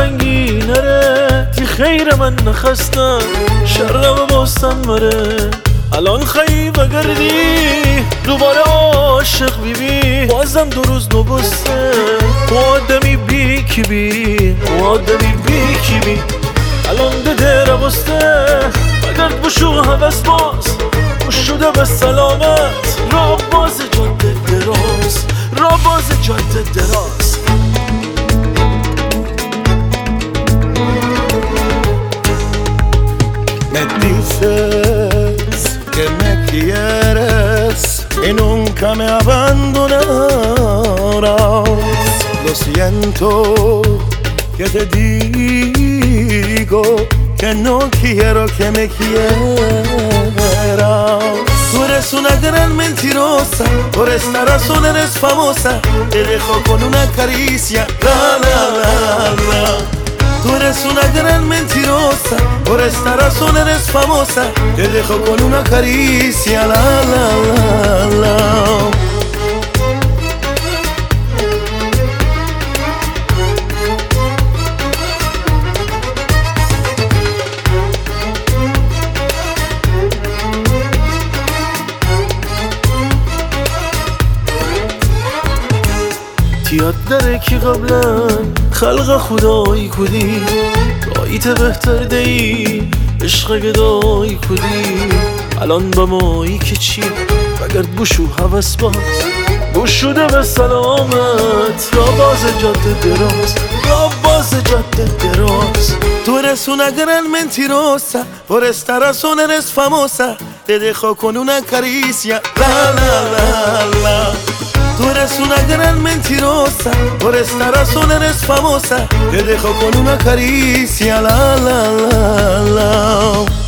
رنگی نره تی خیر من نخستم شرم باستم مره الان خیلی بگردی دوباره عاشق بیبی بازم 2 روز نبسته تو آدمی بی کی بی تو آدمی بی کی بی الان ده را بسته بگرد بشو حوث باز خوش شده به سلامت را باز جاده دراز را باز جاده دراز Me dices que me quieres y nunca me abandonarás. Lo siento que te digo que no quiero que me quieras. Tú eres una gran mentirosa, por esta razón eres famosa. Te dejo con una caricia, la la la la. Tú eres una gran mentirosa, por esta razón eres famosa. Te dejo con una caricia, la la la la. یاد داره که قبلا خلق خدایی کدی رایت بهتر دی عشق گدایی کدی الان با مایی که چی بگرد بشو حوث باز بوش شده به سلامت را باز جاده دراز را باز جاده دراز Tú eres una gran mentirosa, por esta razón eres famosa. Te dejo con una caricia, la la la la. Tú eres una gran mentirosa, por esta razón eres famosa. Te dejo con una caricia, la la la la.